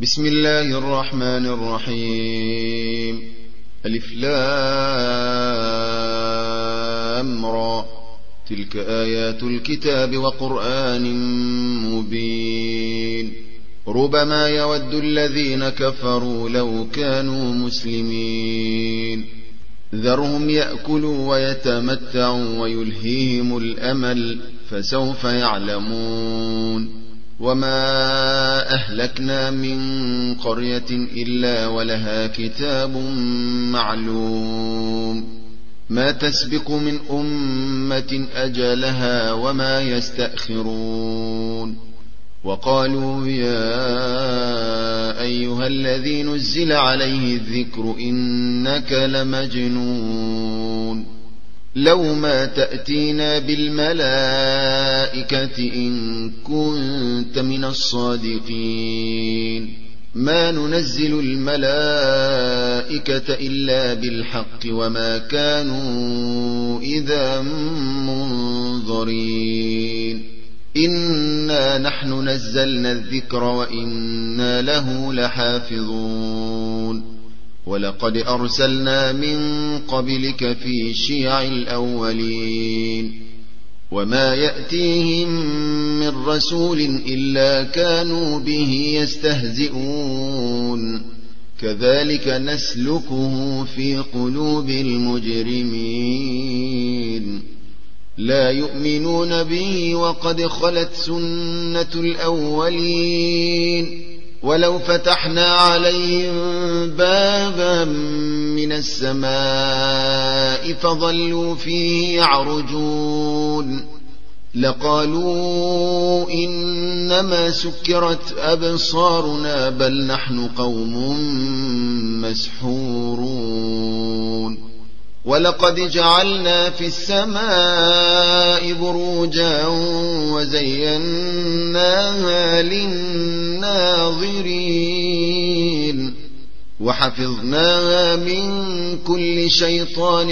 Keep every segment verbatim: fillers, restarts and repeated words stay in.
بسم الله الرحمن الرحيم. ألف لام را، تلك آيات الكتاب وقرآن مبين. ربما يود الذين كفروا لو كانوا مسلمين. ذرهم يأكلوا ويتمتعوا ويلهيهم الأمل، فسوف يعلمون. وما أهلكنا من قرية إلا ولها كتاب معلوم، ما تسبق من أمة أجلها وما يستأخرون. وقالوا يا أيها الذي نزل عليه الذكر إنك لمجنون، لو ما تأتينا بالملائكة إن كنت من الصادقين. ما ننزل الملائكة إلا بالحق وما كانوا إذا منظرين. إنا نحن نزلنا الذكر وإنا له لحافظون. ولقد أرسلنا من قبلك في شيع الأولين، وما يأتيهم من رسول إلا كانوا به يستهزئون. كذلك نسلكه في قلوب المجرمين. لا يؤمنون به وقد خلت سنة الأولين. ولو فتحنا عليهم بابا من السماء فظلوا فيه يعرجون لقالوا إنما سكرت أبصارنا بل نحن قوم مسحورون. ولقد جعلنا في السماء بروجا وزيناها للناظرين وحفظناها من كل شيطان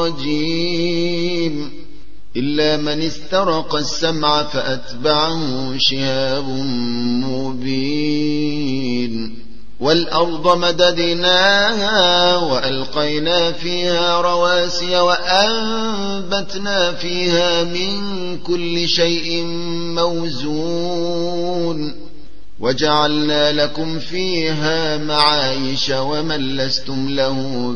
رجيم إلا من استرق السمع فأتبعه شهاب مبين. والأرض مددناها وألقينا فيها رواسي وأنبتنا فيها من كل شيء موزون وجعلنا لكم فيها معايش ومن لستم له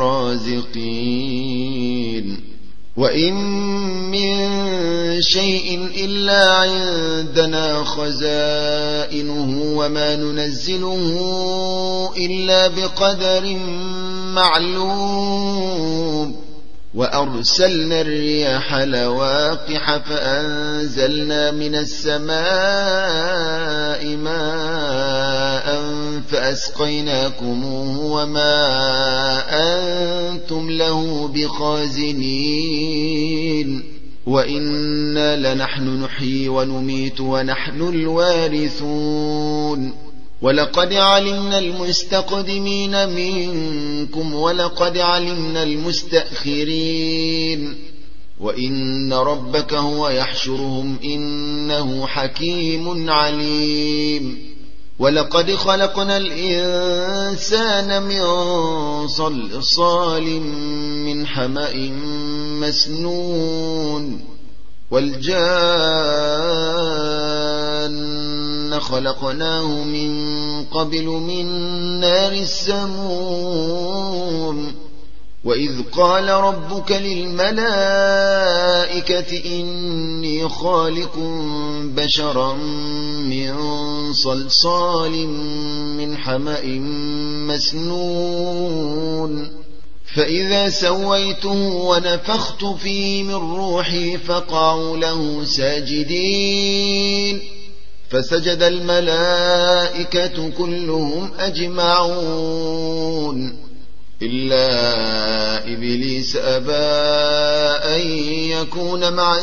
برازقين. وإن من شيء إلا عندنا خزائنه وما ننزله إلا بقدر معلوم. وأرسلنا الرياح لواقح فأنزلنا من السماء ماء فأسقيناكموه وما أنتم له بخازنين. وإنا لنحن نحيي ونميت ونحن الوارثون. ولقد علمنا المستقدمين منكم ولقد علمنا المستأخرين وإن ربك هو يحشرهم إنه حكيم عليم. ولقد خلقنا الإنسان من صلصال من حمأ مسنون والجان خلقناه من قبل من نار السموم. وإذ قال ربك للملائكة إني خالق بشرا من صلصال من حمأ مسنون فإذا سويته ونفخت فيه من روحي فقعوا له ساجدين فسجد الملائكة كلهم أجمعون إلا إبليس أبى أن يكون مع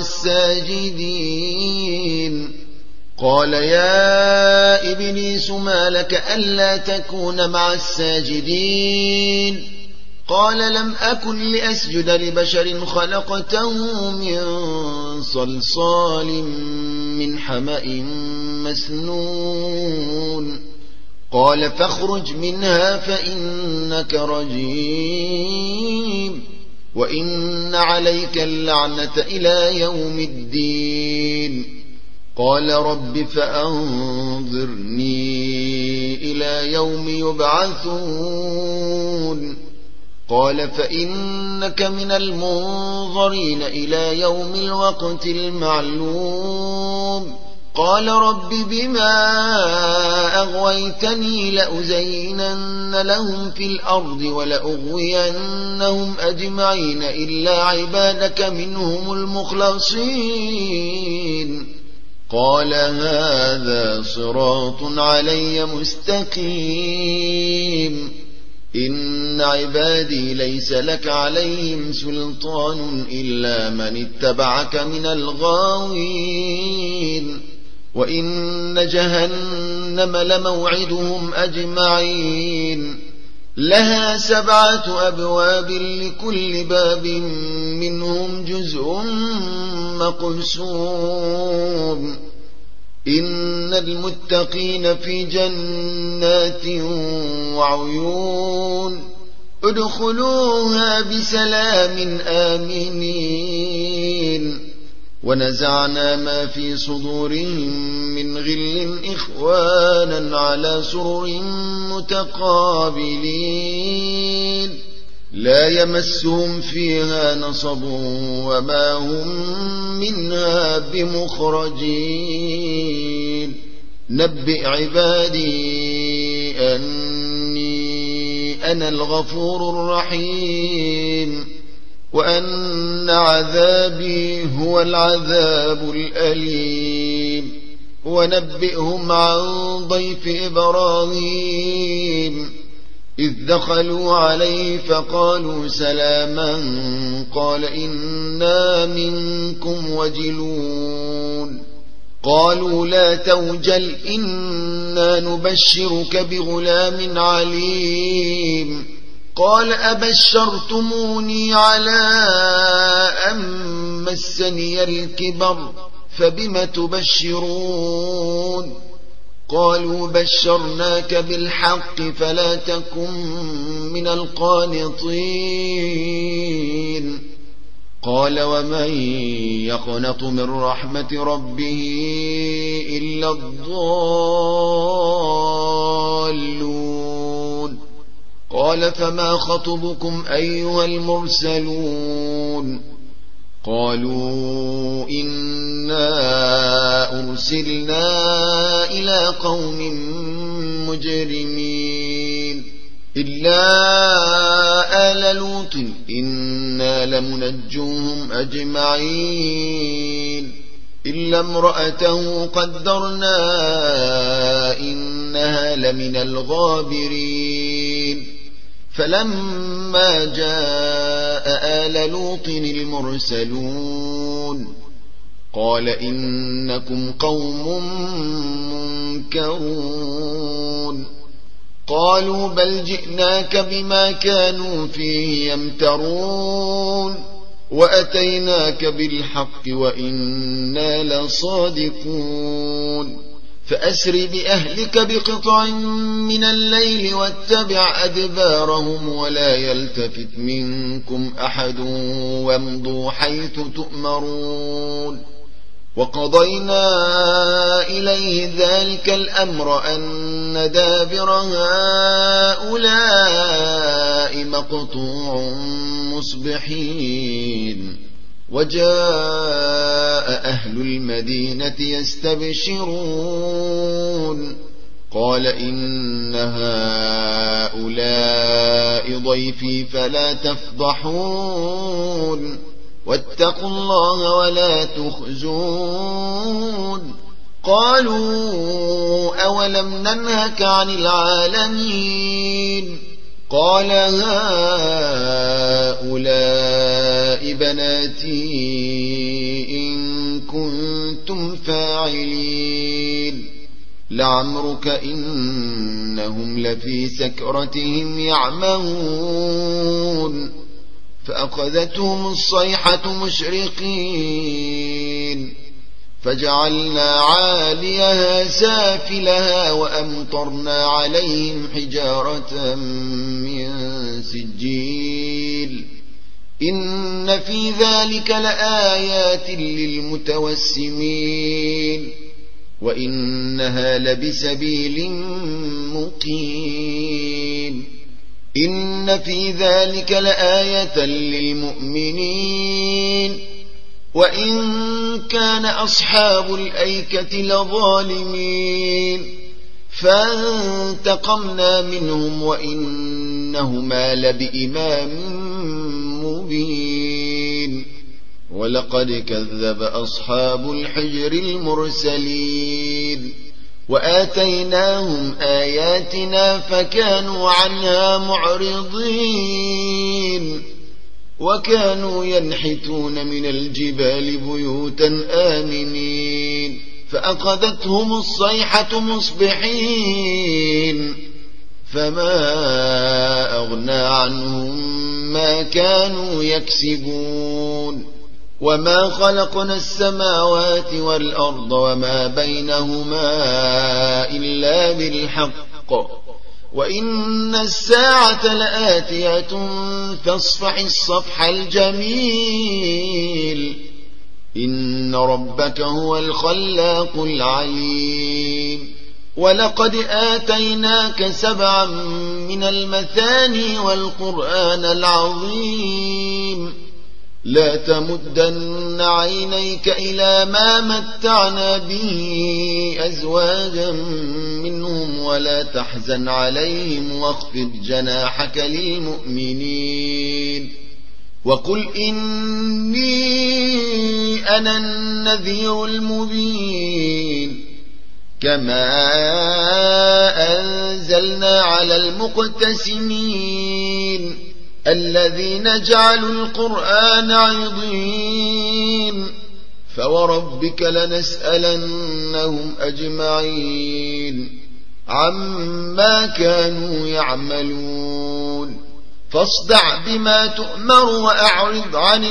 الساجدين. قال يا إبليس ما لك ألا تكون مع الساجدين؟ قال لم أكن لأسجد لبشر خلقته من صلصال من حمأ مسنون قال فاخرج منها فإنك رجيم وإن عليك اللعنة إلى يوم الدين. قال رب فأنظرني إلى يوم يبعثون. قال فإنك من المنظرين إلى يوم الوقت المعلوم. قال رب بما أغويتني لأزينن لهم في الأرض ولأغوينهم أجمعين إلا عبادك منهم المخلصين. قال هذا صراط علي مستقيم. إن عبادي ليس لك عليهم سلطان إلا من اتبعك من الغاوين. وإن جهنم لموعدهم أجمعين. لها سبعة أبواب لكل باب منهم جزء مقسوم. إن المتقين في جنات وعيون. ادخلوها بسلام آمنين. ونزعنا ما في صدورهم من غل إخوانا على سرر متقابلين لا يمسهم فيها نصب وما هم منها بمخرجين. نبئ عبادي أني أنا الغفور الرحيم وأن عذابي هو العذاب الأليم. ونبئهم عن ضيف إبراهيم إذ دخلوا عليه فقالوا سلاما قال إنا منكم وجلون. قالوا لا توجل إنا نبشرك بغلام عليم. قال أبشرتموني على أن مسني الكبر فبم تبشرون. قالوا بشرناك بالحق فلا تكن من القانطين. قال ومن يقنط من رحمة ربه إلا الضالون. قال فما خطبكم أيها المرسلون؟ قالوا إنا أرسلنا إلى قوم مجرمين إلا آل لوط إنا لمنجوهم أجمعين إلا امرأته قدرنا إنها لمن الغابرين. فلما جاء آل لوط المرسلون قال إنكم قوم منكرون. قالوا بل جئناك بما كانوا فيه يمترون وأتيناك بالحق وإنا لصادقون. فأسر بأهلك بقطع من الليل واتبع أدبارهم ولا يلتفت منكم أحد وامضوا حيث تؤمرون. وقضينا إليه ذلك الأمر أن دابر هؤلاء مقطوع مصبحين. وجاء أهل المدينة يستبشرون قال إن هؤلاء ضيفي فلا تفضحون واتقوا الله ولا تخزون. قالوا أولم ننهك عن العالمين؟ قال هؤلاء بناتي إن كنتم فاعلين. لعمرك إنهم لفي سكرتهم يعمهون. فأخذتهم الصيحة مشرقين فجعلنا عاليها سافلها وأمطرنا عليهم حجارة من سجيل إن في ذلك لآيات للمتوسمين وإنها لبسبيل مقيم إن في ذلك لآية للمؤمنين وإن كان أصحاب الأيكة لظالمين فانتقمنا منهم وإنهما لبإمام مبين ولقد كذب أصحاب الحجر المرسلين وآتيناهم آياتنا فكانوا عنها معرضين وكانوا ينحتون من الجبال بيوتا آمنين فأخذتهم الصيحة مصبحين فما أغنى عنهم ما كانوا يكسبون وما خلقنا السماوات والأرض وما بينهما إلا بالحق وإن الساعة لآتية فاصفح الصفح الجميل إن ربك هو الخلاق العليم ولقد آتيناك سبعا من المثاني والقرآن العظيم لا تمدن عينيك إلى ما متعنا به أزواجا منهم ولا تحزن عليهم واخفض جناحك للمؤمنين وقل إني أنا النذير المبين كما أنزلنا على المقتسمين الذين جعلوا القرآن عضين فوربك لنسألنهم أجمعين عما كانوا يعملون فاصدع بما تؤمر وأعرض عن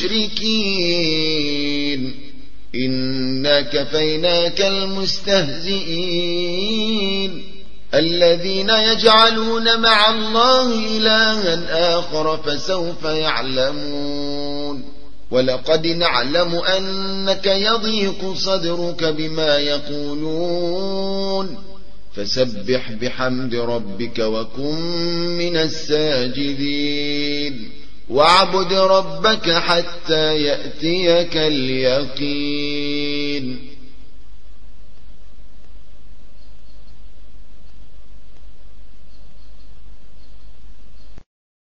المشركين إنا كفيناك المستهزئين الذين يجعلون مع الله إلها آخر فسوف يعلمون ولقد نعلم أنك يضيق صدرك بما يقولون فسبح بحمد ربك وكن من الساجدين واعبد ربك حتى يأتيك اليقين.